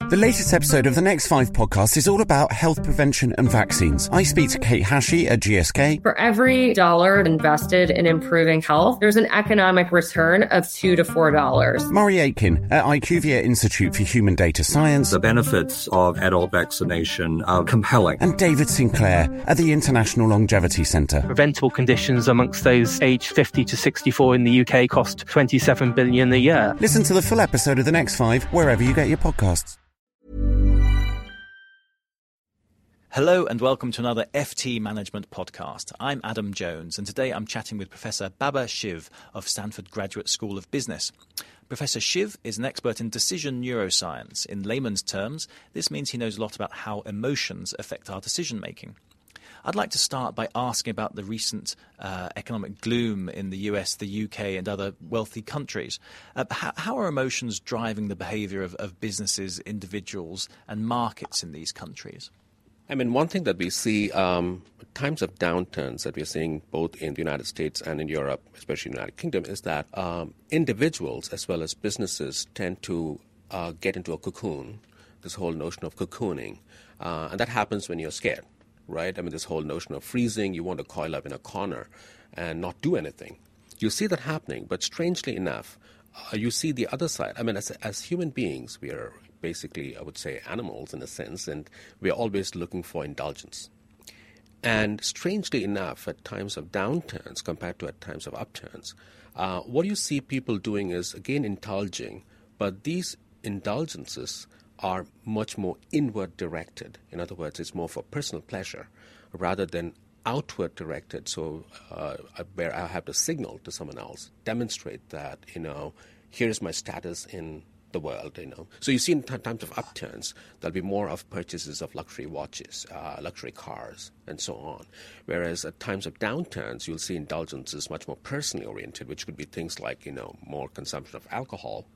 The latest episode of the Next 5 podcast is all about health prevention and vaccines. I speak to Kate Hashey at GSK. For every dollar invested in improving health, there's an economic return of $2 to $4. Murray Aitken at IQVIA Institute for Human Data Science. The benefits of adult vaccination are compelling. And David Sinclair at the International Longevity Centre. Preventable conditions amongst those aged 50 to 64 in the UK cost $27 billion a year. Listen to the full episode of The Next 5 wherever you get your podcasts. Hello and welcome to another FT Management podcast. I'm Adam Jones and today I'm chatting with Professor Baba Shiv of Stanford Graduate School of Business. Professor Shiv is an expert in decision neuroscience. In layman's terms, this means he knows a lot about how emotions affect our decision making. I'd like to start by asking about the recent economic gloom in the US, the UK and other wealthy countries. How are emotions driving the behaviour of businesses, individuals and markets in these countries? I mean, one thing that we see, times of downturns that we're seeing both in the United States and in Europe, especially in the United Kingdom, is that individuals as well as businesses tend to get into a cocoon, this whole notion of cocooning. And that happens when you're scared, right? I mean, this whole notion of freezing, you want to coil up in a corner and not do anything. You see that happening, but strangely enough, you see the other side. I mean, as human beings, we are basically, I would say, animals in a sense, and we're always looking for indulgence. And strangely enough, at times of downturns compared to at times of upturns, what you see people doing is, again, indulging, but these indulgences are much more inward directed. In other words, it's more for personal pleasure rather than outward directed. So where I have to signal to someone else, demonstrate that, here's my status in the world, So you see in times of upturns, there'll be more of purchases of luxury watches, luxury cars, and so on. Whereas at times of downturns, you'll see indulgences much more personally oriented, which could be things like, more consumption of alcohol.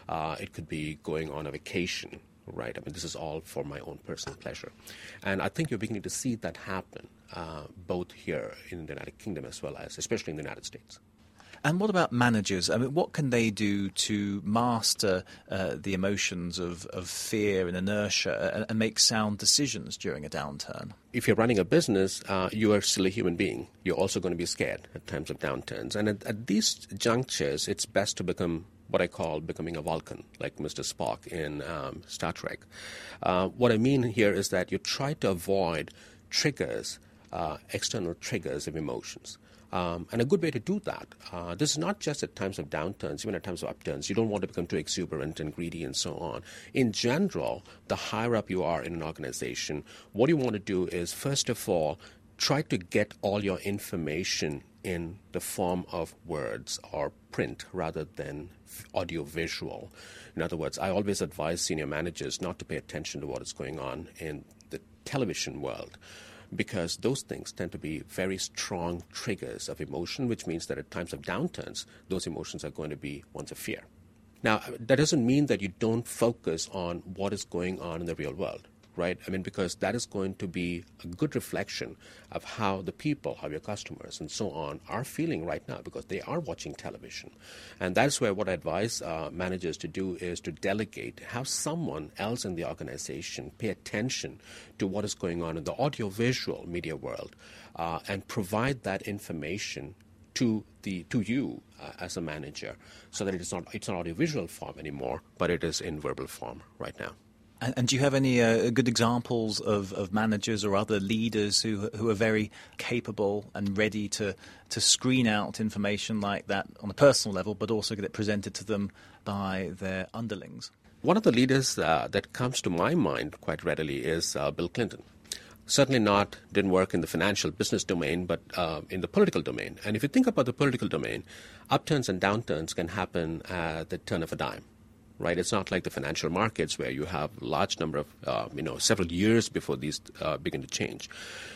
It could be going on a vacation, right? I mean, this is all for my own personal pleasure. And I think you're beginning to see that happen, both here in the United Kingdom as well as, especially in the United States. And what about managers? I mean, what can they do to master the emotions of fear and inertia and make sound decisions during a downturn? If you're running a business, you are still a human being. You're also going to be scared at times of downturns. And at these junctures, it's best to become what I call becoming a Vulcan, like Mr. Spock in Star Trek. What I mean here is that you try to avoid triggers, external triggers of emotions. And a good way to do that, this is not just at times of downturns, even at times of upturns. You don't want to become too exuberant and greedy and so on. In general, the higher up you are in an organization, what you want to do is, first of all, try to get all your information in the form of words or print rather than audio-visual. In other words, I always advise senior managers not to pay attention to what is going on in the television world, because those things tend to be very strong triggers of emotion, which means that at times of downturns, those emotions are going to be ones of fear. Now, that doesn't mean that you don't focus on what is going on in the real world, right? I mean, because that is going to be a good reflection of how the people, how your customers and so on are feeling right now, because they are watching television. And that's where what I advise managers to do is to delegate, have someone else in the organization pay attention to what is going on in the audiovisual media world and provide that information to you as a manager, so that it's not audiovisual form anymore, but it is in verbal form right now. And do you have any good examples of managers or other leaders who are very capable and ready to screen out information like that on a personal level, but also get it presented to them by their underlings? One of the leaders that comes to my mind quite readily is Bill Clinton. Certainly didn't work in the financial business domain, but in the political domain. And if you think about the political domain, upturns and downturns can happen at the turn of a dime. Right, it's not like the financial markets where you have a large number of, several years before these begin to change.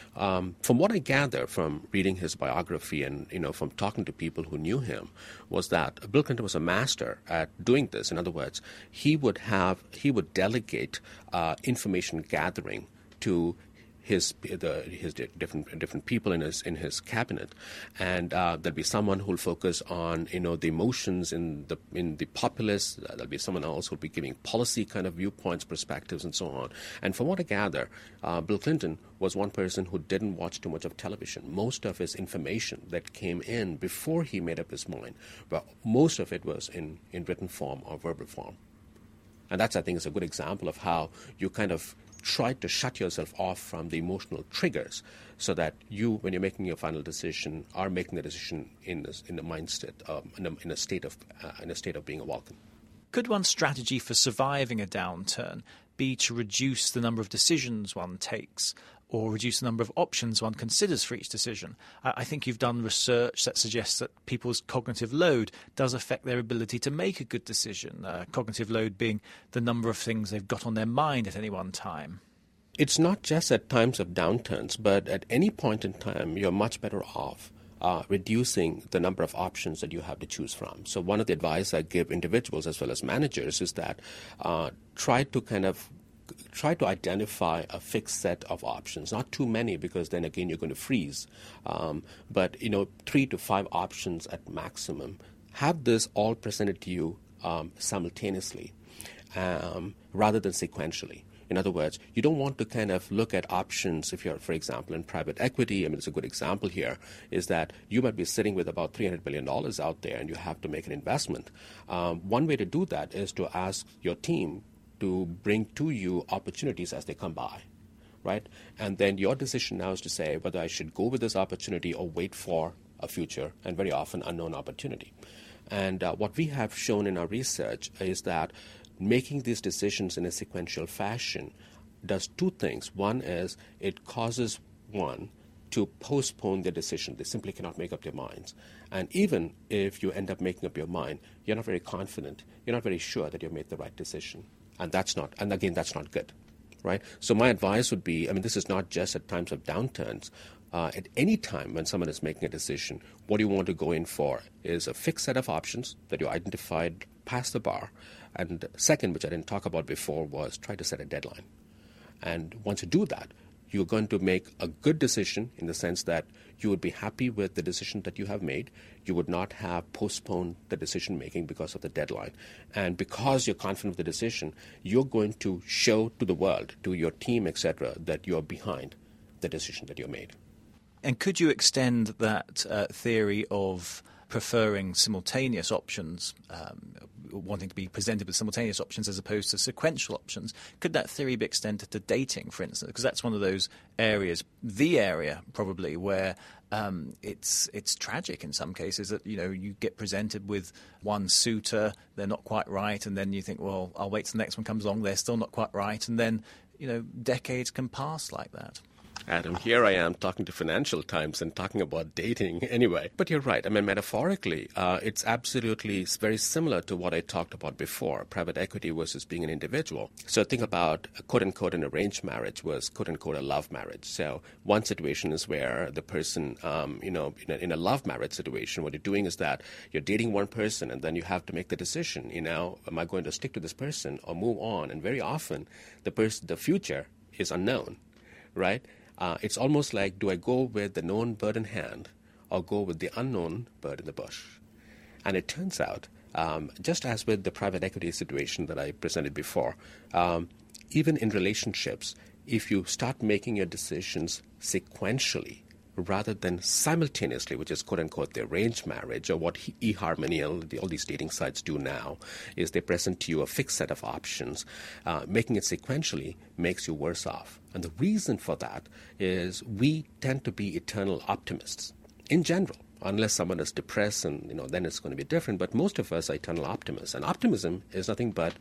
From what I gather from reading his biography and, from talking to people who knew him, was that Bill Clinton was a master at doing this. In other words, he would delegate information gathering to his different people in his cabinet, and there'll be someone who'll focus on the emotions in the populace. There'll be someone else who'll be giving policy kind of viewpoints, perspectives, and so on. And from what I gather, Bill Clinton was one person who didn't watch too much of television. Most of his information that came in before he made up his mind, well, most of it was in written form or verbal form. And that's, I think, is a good example of how you kind of try to shut yourself off from the emotional triggers, so that you, when you're making your final decision, are making the decision in the mindset, in a state of being a Vulcan. Could one strategy for surviving a downturn be to reduce the number of decisions one takes, or reduce the number of options one considers for each decision? I think you've done research that suggests that people's cognitive load does affect their ability to make a good decision, cognitive load being the number of things they've got on their mind at any one time. It's not just at times of downturns, but at any point in time, you're much better off reducing the number of options that you have to choose from. So one of the advice I give individuals as well as managers is that try to identify a fixed set of options, not too many, because then again you're going to freeze. But 3 to 5 options at maximum. Have this all presented to you simultaneously, rather than sequentially. In other words, you don't want to kind of look at options if you're, for example, in private equity. I mean, it's a good example here, is that you might be sitting with about $300 billion out there and you have to make an investment. One way to do that is to ask your team to bring to you opportunities as they come by, right? And then your decision now is to say whether I should go with this opportunity or wait for a future and very often unknown opportunity. And what we have shown in our research is that making these decisions in a sequential fashion does 2 things. One is it causes one to postpone their decision. They simply cannot make up their minds. And even if you end up making up your mind, you're not very confident. You're not very sure that you've made the right decision. And that's not good, right? So my advice would be, this is not just at times of downturns. At any time when someone is making a decision, what you want to go in for is a fixed set of options that you identified past the bar. And second, which I didn't talk about before, was try to set a deadline. And once you do that, you're going to make a good decision in the sense that you would be happy with the decision that you have made. You would not have postponed the decision making because of the deadline. And because you're confident of the decision, you're going to show to the world, to your team, etc., that you're behind the decision that you made. And could you extend that theory of preferring simultaneous options, wanting to be presented with simultaneous options as opposed to sequential options? Could that theory be extended to dating, for instance? Because that's one of those areas, the area probably, where it's tragic in some cases that, you get presented with one suitor, they're not quite right, and then you think, well, I'll wait till the next one comes along, they're still not quite right, and then, decades can pass like that. Adam, here I am talking to Financial Times and talking about dating anyway. But you're right. Metaphorically, it's absolutely very similar to what I talked about before, private equity versus being an individual. So think about, quote-unquote, an arranged marriage was, quote-unquote, a love marriage. So one situation is where the person, in a love marriage situation, what you're doing is that you're dating one person and then you have to make the decision, am I going to stick to this person or move on? And very often, the future is unknown, right? It's almost like, do I go with the known bird in hand or go with the unknown bird in the bush? And it turns out, just as with the private equity situation that I presented before, even in relationships, if you start making your decisions sequentially rather than simultaneously, which is quote-unquote the arranged marriage, or what eHarmony, all these dating sites do now, is they present to you a fixed set of options. Making it sequentially makes you worse off. And the reason for that is we tend to be eternal optimists in general. Unless someone is depressed, and then it's going to be different. But most of us are eternal optimists. And optimism is nothing but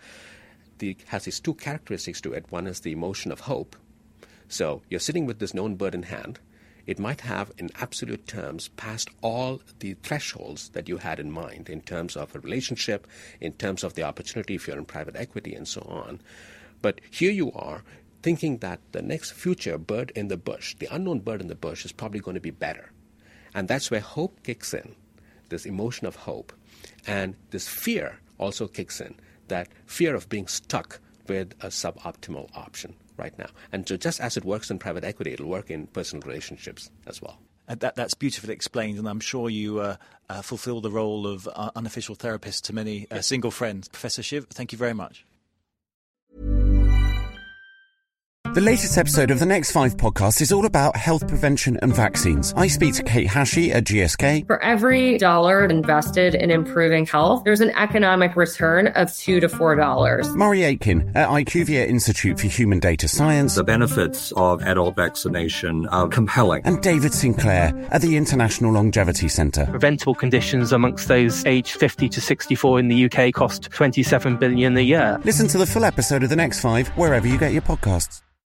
has these 2 characteristics to it. One is the emotion of hope. So you're sitting with this known bird in hand. It might have, in absolute terms, passed all the thresholds that you had in mind in terms of a relationship, in terms of the opportunity if you're in private equity and so on. But here you are thinking that the next future bird in the bush, the unknown bird in the bush, is probably going to be better. And that's where hope kicks in, this emotion of hope. And this fear also kicks in, that fear of being stuck with a suboptimal option right now. And so just as it works in private equity, it'll work in personal relationships as well. That's beautifully explained, and I'm sure you fulfill the role of unofficial therapist to many single friends. Professor Shiv, thank you very much. The latest episode of the Next 5 podcast is all about health prevention and vaccines. I speak to Kate Hashey at GSK. For every dollar invested in improving health, there's an economic return of $2 to $4. Murray Aitken at IQVIA Institute for Human Data Science. The benefits of adult vaccination are compelling. And David Sinclair at the International Longevity Centre. Preventable conditions amongst those aged 50 to 64 in the UK cost $27 billion a year. Listen to the full episode of the Next 5 wherever you get your podcasts.